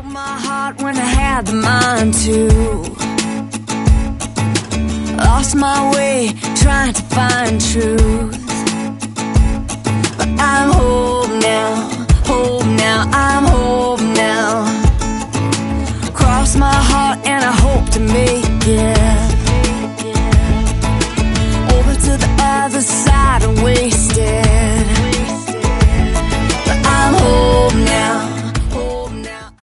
My heart when I had the mind to. Lost my way trying to find truth. But I'm home now, I'm home now. Cross my heart and I hope to make it over to the other side and wait.